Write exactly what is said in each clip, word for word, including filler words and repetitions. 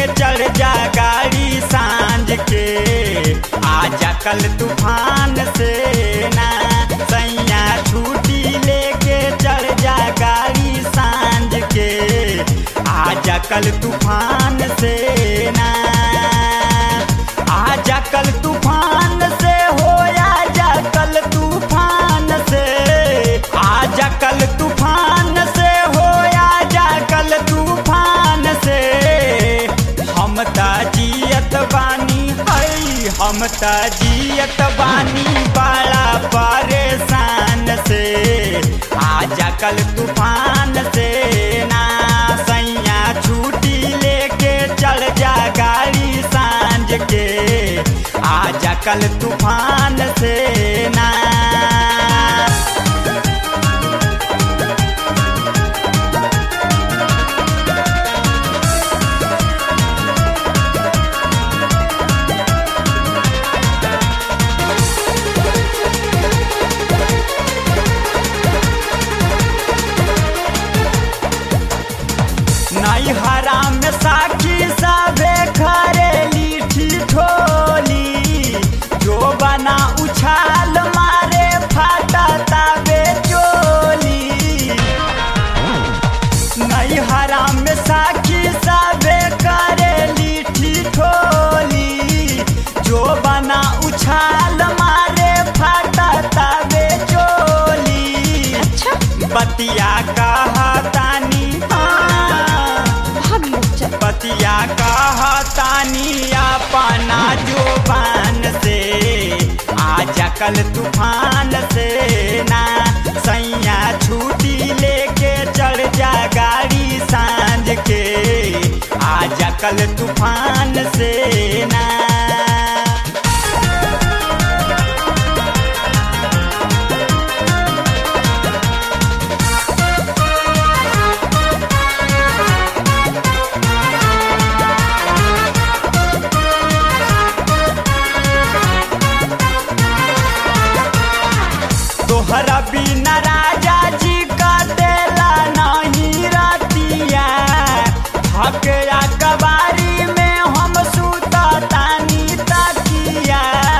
चढ़ जा गाड़ी सांझ के, आजा कल तूफान से ना सैया छुट्टी लेके चढ़ जा गाड़ी सांझ के, आजा कल तूफान से ना, आजा कल तूफान से हो, आजा कल तूफान से, आजा कल तूफान से हो, आजा कल तूफान से। हम ता जियत बानी हई, हम ता जियत बानी बड़ा परेशान से, आजा कल तूफान से ना सैया छुट्टी लेके चढ़ जा गाड़ी सांझ के, आजा कल तूफान से ना। नैहरा में साखी साबे खरेली ठिठोली, जो बना उछाल मारे फाटा ताबे चोली। नैहरा में साखी साबे करेली ठिठोली, जो बना उछाल मारे फाटा ताबे चोली। अच्छा बतिया कहतानी बतिया कहतानी अपना जुबान से, आजा कल तूफान से ना सैया छुट्टी लेके चढ़ जा गाड़ी सांझ के, आजा कल तूफान से ना। तोहरा बिना राजा जी का देला नहीं रतिया, हकया कबारी में हम सुता तानी तकिया।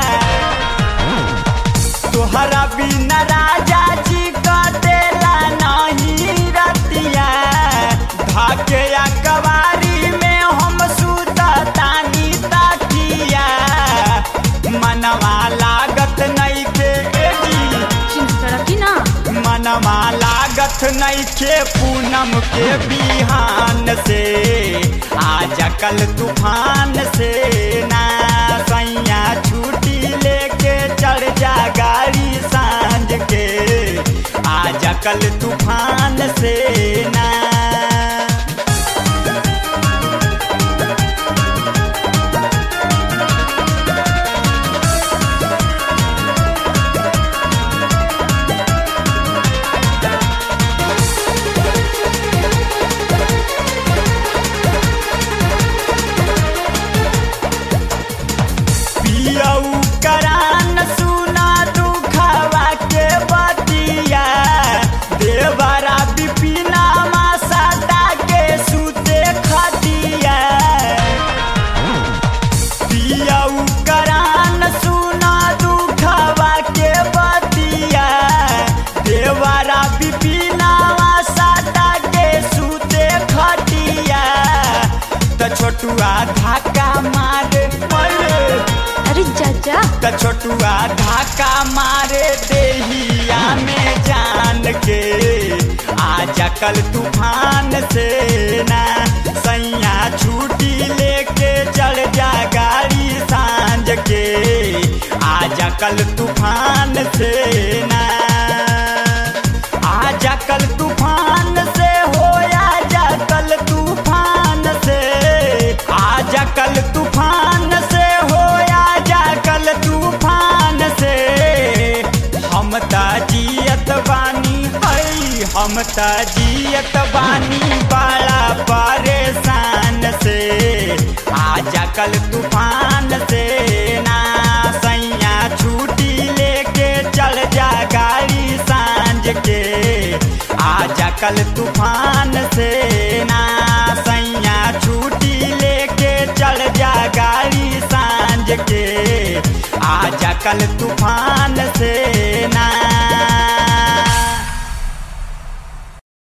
तोहरा बिना राजा जी का देला नहीं रतिया, हकया कबारी में हम सुता तानी तकिया। मनवा लागत नहीं के मनवा लागत नइखे पूनम के बिहान से, आजा कल तूफान से ना सैया छुट्टी लेके चढ़ जा गाड़ी सांझ के, आजा कल तूफान से ना। करान सुना दुखवा के बतिया, देवरा बिपिना मासाटा के सुते खटिया। पियऊ करान सुना दुखवा के बतिया, देवरा बिपिना मासाटा के सुते खटिया। त छोटुआ धाका मारे चाचा त छोटुआ धाका मारे देहिया में जान के, आजा कल तूफान से ना सैया छुट्टी लेके चढ़ जा गाड़ी सांझ के, आजा कल तूफान से ना, आजा कल तूफान से हो, आजा कल तूफान से, आजा कल तूफान से हो, कल तूफान से। हम ता जियत बानी हई, हम ता जियत बानी बड़ा परेशान से, आजा कल तूफान से ना सैया छुट्टी लेके चढ़ जा गाड़ी सांझ के, आजा कल तूफान से ना सैया छुट्टी लेके चढ़ जा गाड़ी सांझ के, आजा कल तूफान से ना।